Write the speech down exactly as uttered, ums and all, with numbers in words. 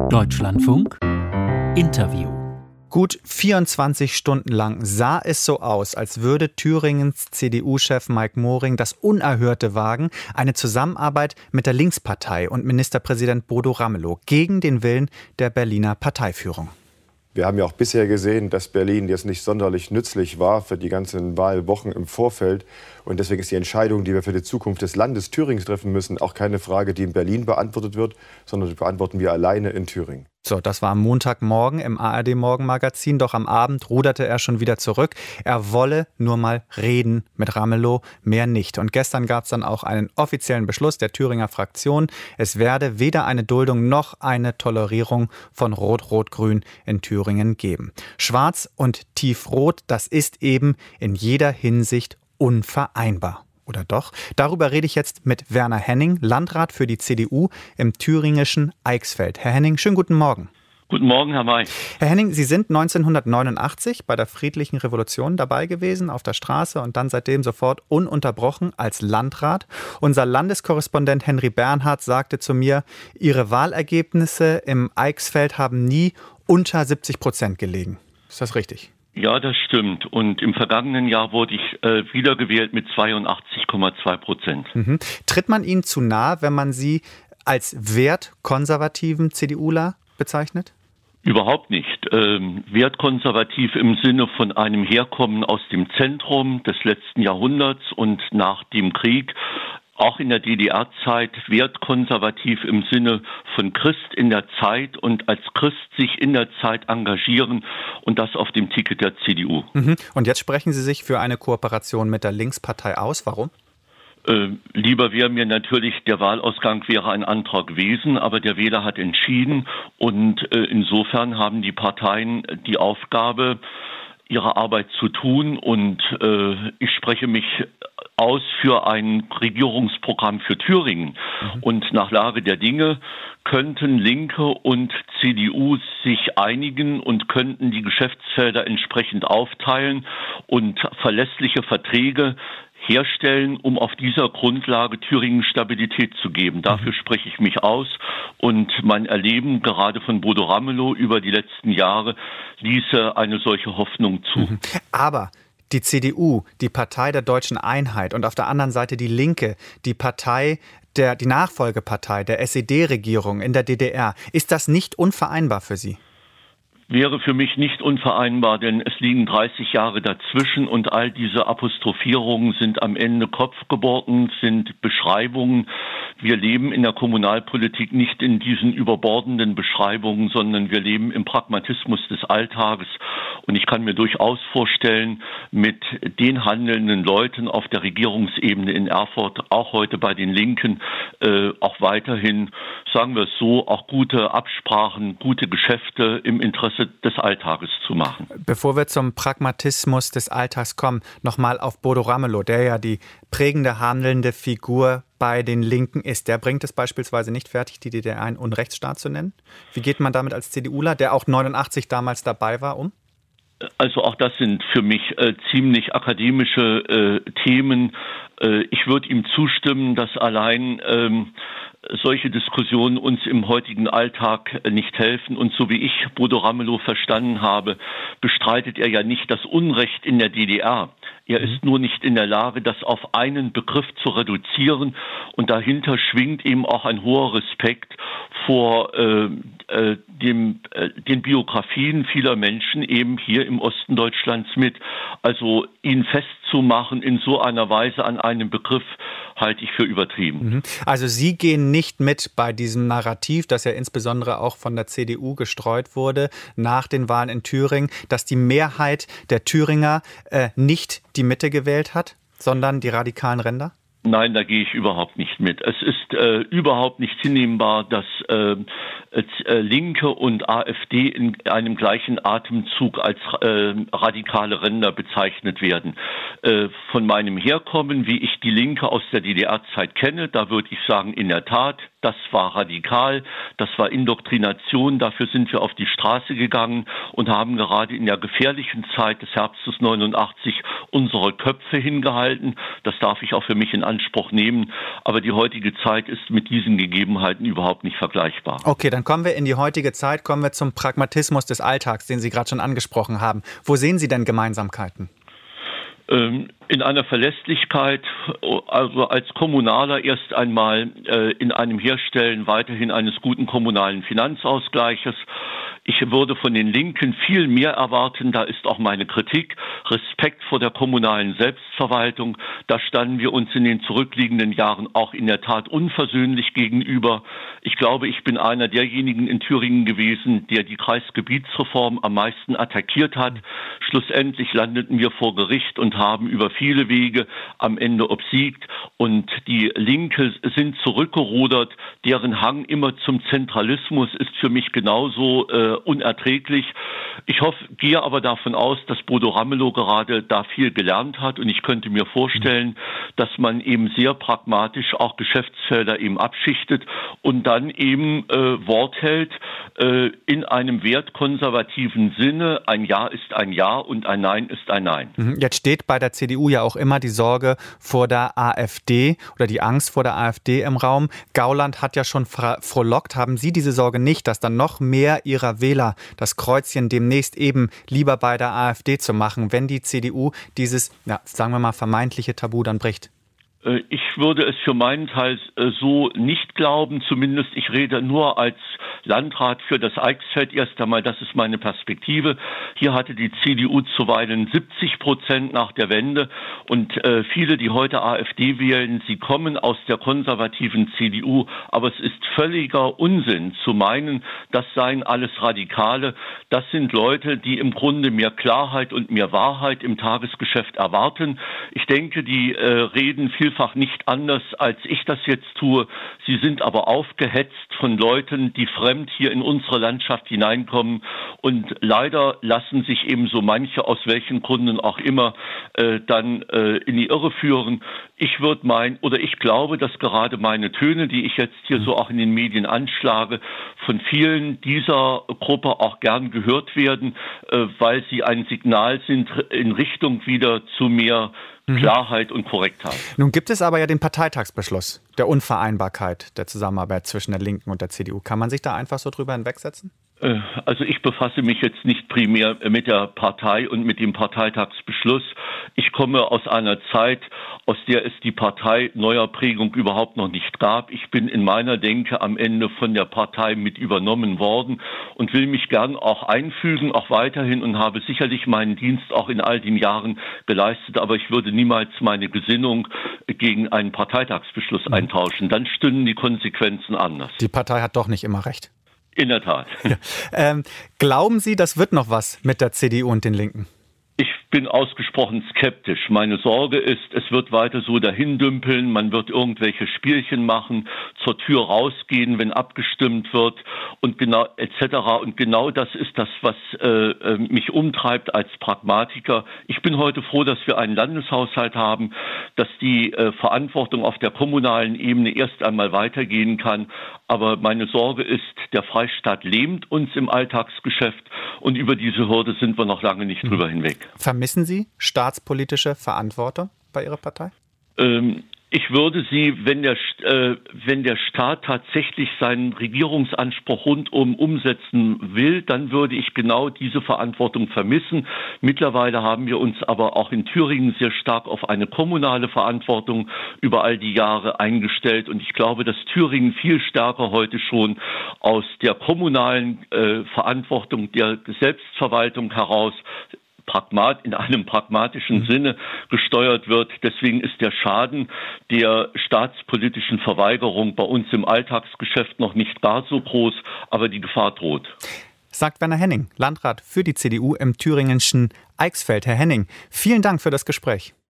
Deutschlandfunk Interview. Gut vierundzwanzig Stunden lang sah es so aus, als würde Thüringens C D U-Chef Mike Moring das Unerhörte wagen, eine Zusammenarbeit mit der Linkspartei und Ministerpräsident Bodo Ramelow gegen den Willen der Berliner Parteiführung. Wir haben ja auch bisher gesehen, dass Berlin jetzt nicht sonderlich nützlich war für die ganzen Wahlwochen im Vorfeld. Und deswegen ist die Entscheidung, die wir für die Zukunft des Landes Thüringen treffen müssen, auch keine Frage, die in Berlin beantwortet wird, sondern die beantworten wir alleine in Thüringen. So, das war am Montagmorgen im A R D-Morgenmagazin, doch am Abend ruderte er schon wieder zurück. Er wolle nur mal reden mit Ramelow, mehr nicht. Und gestern gab es dann auch einen offiziellen Beschluss der Thüringer Fraktion. Es werde weder eine Duldung noch eine Tolerierung von Rot-Rot-Grün in Thüringen geben. Schwarz und Tiefrot, das ist eben in jeder Hinsicht unvereinbar. Oder doch? Darüber rede ich jetzt mit Werner Henning, Landrat für die C D U im thüringischen Eichsfeld. Herr Henning, schönen guten Morgen. Guten Morgen, Herr May. Herr Henning, Sie sind neunzehnhundertneunundachtzig bei der Friedlichen Revolution dabei gewesen, auf der Straße und dann seitdem sofort ununterbrochen als Landrat. Unser Landeskorrespondent Henry Bernhard sagte zu mir, Ihre Wahlergebnisse im Eichsfeld haben nie unter siebzig Prozent gelegen. Ist das richtig? Ja, das stimmt. Und im vergangenen Jahr wurde ich äh, wiedergewählt mit zweiundachtzig Komma zwei Prozent. Mhm. Tritt man Ihnen zu nahe, wenn man Sie als wertkonservativen CDUler bezeichnet? Überhaupt nicht. Ähm, wertkonservativ im Sinne von einem Herkommen aus dem Zentrum des letzten Jahrhunderts und nach dem Krieg. Auch in der D D R-Zeit wertkonservativ im Sinne von Christ in der Zeit und als Christ sich in der Zeit engagieren und das auf dem Ticket der C D U. Mhm. Und jetzt sprechen Sie sich für eine Kooperation mit der Linkspartei aus. Warum? Äh, lieber wäre mir natürlich, der Wahlausgang wäre ein anderer gewesen, aber der Wähler hat entschieden und äh, insofern haben die Parteien die Aufgabe, ihre Arbeit zu tun und äh, ich spreche mich aus für ein Regierungsprogramm für Thüringen. Mhm. Und nach Lage der Dinge könnten Linke und C D U sich einigen und könnten die Geschäftsfelder entsprechend aufteilen und verlässliche Verträge herstellen, um auf dieser Grundlage Thüringen Stabilität zu geben. Dafür spreche ich mich aus und mein Erleben gerade von Bodo Ramelow über die letzten Jahre ließe eine solche Hoffnung zu. Aber die C D U, die Partei der deutschen Einheit und auf der anderen Seite die Linke, die Partei der, die Nachfolgepartei der S E D-Regierung in der D D R, ist das nicht unvereinbar für Sie? Wäre für mich nicht unvereinbar, denn es liegen dreißig Jahre dazwischen und all diese Apostrophierungen sind am Ende kopfgeborgen, sind Beschreibungen. Wir leben in der Kommunalpolitik nicht in diesen überbordenden Beschreibungen, sondern wir leben im Pragmatismus des Alltages. Und ich kann mir durchaus vorstellen, mit den handelnden Leuten auf der Regierungsebene in Erfurt, auch heute bei den Linken, äh, auch weiterhin, sagen wir es so, auch gute Absprachen, gute Geschäfte im Interesse des Alltages zu machen. Bevor wir zum Pragmatismus des Alltags kommen, nochmal auf Bodo Ramelow, der ja die prägende handelnde Figur bei den Linken ist. Der bringt es beispielsweise nicht fertig, die D D R einen Unrechtsstaat zu nennen. Wie geht man damit als CDUler, der auch neunundachtzig damals dabei war, um? Also auch das sind für mich äh, ziemlich akademische äh, Themen. Äh, ich würde ihm zustimmen, dass allein ähm, solche Diskussionen uns im heutigen Alltag nicht helfen. Und so wie ich Bodo Ramelow verstanden habe, bestreitet er ja nicht das Unrecht in der D D R. Er ist nur nicht in der Lage, das auf einen Begriff zu reduzieren. Und dahinter schwingt eben auch ein hoher Respekt vor äh, äh, dem, äh, den Biografien vieler Menschen eben hier im Osten Deutschlands mit. Also ihn festzumachen in so einer Weise an einem Begriff halte ich für übertrieben. Also Sie gehen nicht mit bei diesem Narrativ, das ja insbesondere auch von der C D U gestreut wurde nach den Wahlen in Thüringen, dass die Mehrheit der Thüringer äh, nicht die Mitte gewählt hat, sondern die radikalen Ränder? Nein, da gehe ich überhaupt nicht mit. Es ist äh, überhaupt nicht hinnehmbar, dass äh, äh, Linke und AfD in einem gleichen Atemzug als äh, radikale Ränder bezeichnet werden. Äh, von meinem Herkommen, wie ich die Linke aus der D D R-Zeit kenne, da würde ich sagen, in der Tat, das war radikal, das war Indoktrination, dafür sind wir auf die Straße gegangen und haben gerade in der gefährlichen Zeit des Herbstes neunundachtzig unsere Köpfe hingehalten. Das darf ich auch für mich in Anspruch nehmen, aber die heutige Zeit ist mit diesen Gegebenheiten überhaupt nicht vergleichbar. Okay, dann dann kommen wir in die heutige Zeit, kommen wir zum Pragmatismus des Alltags, den Sie gerade schon angesprochen haben. Wo sehen Sie denn Gemeinsamkeiten? In einer Verlässlichkeit, also als Kommunaler erst einmal äh, in einem Herstellen weiterhin eines guten kommunalen Finanzausgleiches. Ich würde von den Linken viel mehr erwarten, da ist auch meine Kritik, Respekt vor der kommunalen Selbstverwaltung. Da standen wir uns in den zurückliegenden Jahren auch in der Tat unversöhnlich gegenüber. Ich glaube, ich bin einer derjenigen in Thüringen gewesen, der die Kreisgebietsreform am meisten attackiert hat. Schlussendlich landeten wir vor Gericht und haben über viele Wege am Ende obsiegt. Und die Linke sind zurückgerudert. Deren Hang immer zum Zentralismus ist für mich genauso äh, unerträglich. Ich hoffe, gehe aber davon aus, dass Bodo Ramelow gerade da viel gelernt hat und ich könnte mir vorstellen, dass man eben sehr pragmatisch auch Geschäftsfelder eben abschichtet und dann eben äh, Wort hält äh, in einem wertkonservativen Sinne. Ein Ja ist ein Ja und ein Nein ist ein Nein. Jetzt steht bei der C D U ja auch immer die Sorge vor der AfD oder die Angst vor der AfD im Raum. Gauland hat ja schon frohlockt. Haben Sie diese Sorge nicht, dass dann noch mehr Ihrer Wähler das Kreuzchen demnächst eben lieber bei der AfD zu machen, wenn die C D U dieses, ja, sagen wir mal, vermeintliche Tabu dann bricht? Ich würde es für meinen Teil so nicht glauben, zumindest ich rede nur als Landrat für das Eichsfeld erst einmal, das ist meine Perspektive. Hier hatte die C D U zuweilen siebzig Prozent nach der Wende und äh, viele, die heute AfD wählen, sie kommen aus der konservativen C D U, aber es ist völliger Unsinn zu meinen, das seien alles Radikale. Das sind Leute, die im Grunde mehr Klarheit und mehr Wahrheit im Tagesgeschäft erwarten. Ich denke, die äh, reden vielfach nicht anders, als ich das jetzt tue. Sie sind aber aufgehetzt von Leuten, die fremd hier in unsere Landschaft hineinkommen und leider lassen sich eben so manche, aus welchen Gründen auch immer, äh, dann äh, in die Irre führen. Ich würde meinen, oder ich glaube, dass gerade meine Töne, die ich jetzt hier so auch in den Medien anschlage, von vielen dieser Gruppe auch gern gehört werden, äh, weil sie ein Signal sind in Richtung wieder zu mehr Klarheit und Korrektheit. Nun gibt es aber ja den Parteitagsbeschluss der Unvereinbarkeit der Zusammenarbeit zwischen der Linken und der C D U. Kann man sich da einfach so drüber hinwegsetzen? Also ich befasse mich jetzt nicht primär mit der Partei und mit dem Parteitagsbeschluss. Ich komme aus einer Zeit, aus der es die Partei neuer Prägung überhaupt noch nicht gab. Ich bin in meiner Denke am Ende von der Partei mit übernommen worden und will mich gern auch einfügen, auch weiterhin, und habe sicherlich meinen Dienst auch in all den Jahren geleistet. Aber ich würde niemals meine Gesinnung gegen einen Parteitagsbeschluss mhm. eintauschen. Dann stünden die Konsequenzen anders. Die Partei hat doch nicht immer recht. In der Tat. Ja. Ähm, glauben Sie, das wird noch was mit der C D U und den Linken? Ich bin ausgesprochen skeptisch. Meine Sorge ist, es wird weiter so dahin dümpeln, man wird irgendwelche Spielchen machen, zur Tür rausgehen, wenn abgestimmt wird und genau et cetera. Und genau das ist das, was äh, mich umtreibt als Pragmatiker. Ich bin heute froh, dass wir einen Landeshaushalt haben, dass die äh, Verantwortung auf der kommunalen Ebene erst einmal weitergehen kann. Aber meine Sorge ist, der Freistaat lähmt uns im Alltagsgeschäft und über diese Hürde sind wir noch lange nicht drüber mhm. hinweg. Vermissen Sie staatspolitische Verantwortung bei Ihrer Partei? Ähm, ich würde sie, wenn der, äh, wenn der Staat tatsächlich seinen Regierungsanspruch rundum umsetzen will, dann würde ich genau diese Verantwortung vermissen. Mittlerweile haben wir uns aber auch in Thüringen sehr stark auf eine kommunale Verantwortung über all die Jahre eingestellt. Und ich glaube, dass Thüringen viel stärker heute schon aus der kommunalen äh, Verantwortung der Selbstverwaltung heraus Pragmat, in einem pragmatischen Sinne gesteuert wird. Deswegen ist der Schaden der staatspolitischen Verweigerung bei uns im Alltagsgeschäft noch nicht gar so groß, aber die Gefahr droht. Sagt Werner Henning, Landrat für die C D U im thüringenschen Eichsfeld. Herr Henning, vielen Dank für das Gespräch.